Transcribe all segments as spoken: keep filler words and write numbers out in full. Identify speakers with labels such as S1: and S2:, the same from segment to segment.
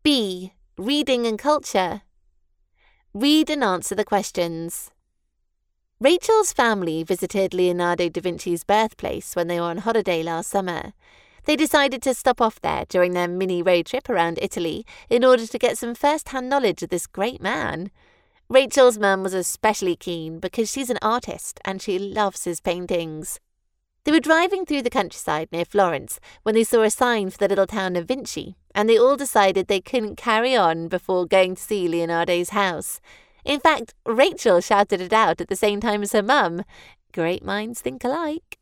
S1: B. Reading and culture. Read and answer the questions. Rachel's family visited Leonardo da Vinci's birthplace when they were on holiday last summer. They decided to stop off there during their mini road trip around Italy in order to get some first-hand knowledge of this great man. Rachel's mum was especially keen because she's an artist and she loves his paintings. They were driving through the countryside near Florence when they saw a sign for the little town of Vinci, and they all decided they couldn't carry on before going to see Leonardo's house. In fact, Rachel shouted it out at the same time as her mum. Great minds think alike.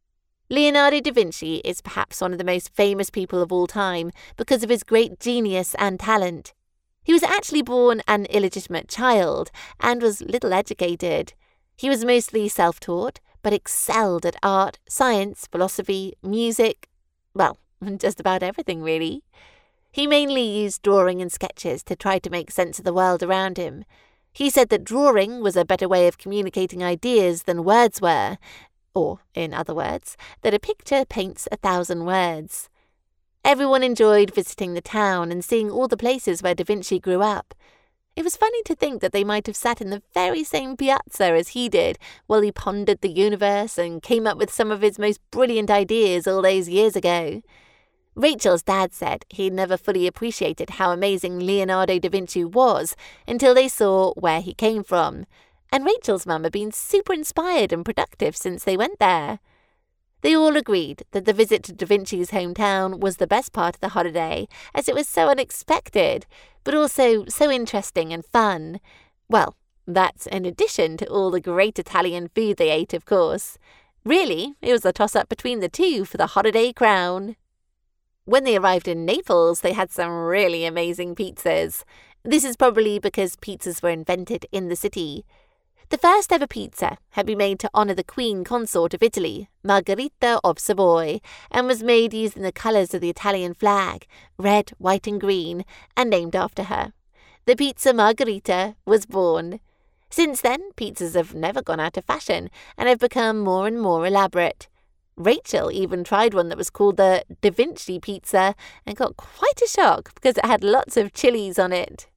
S1: Leonardo da Vinci is perhaps one of the most famous people of all time because of his great genius and talent. He was actually born an illegitimate child and was little educated. He was mostly self-taught, but excelled at art, science, philosophy, music, well, just about everything really. He mainly used drawing and sketches to try to make sense of the world around him. He said that drawing was a better way of communicating ideas than words were, or, in other words, that a picture paints a thousand words. Everyone enjoyed visiting the town and seeing all the places where Da Vinci grew up. It was funny to think that they might have sat in the very same piazza as he did while he pondered the universe and came up with some of his most brilliant ideas all those years ago. Rachel's dad said he'd never fully appreciated how amazing Leonardo da Vinci was until they saw where he came from, and Rachel's mum had been super inspired and productive since they went there. They all agreed that the visit to Da Vinci's hometown was the best part of the holiday, as it was so unexpected, but also so interesting and fun. Well, that's in addition to all the great Italian food they ate, of course. Really, it was a toss-up between the two for the holiday crown. When they arrived in Naples, they had some really amazing pizzas. This is probably because pizzas were invented in the city. The first ever pizza had been made to honour the Queen Consort of Italy, Margherita of Savoy, and was made using the colours of the Italian flag, red, white and green, and named after her. The pizza Margherita was born. Since then, pizzas have never gone out of fashion and have become more and more elaborate. Rachel even tried one that was called the Da Vinci pizza and got quite a shock because it had lots of chilies on it.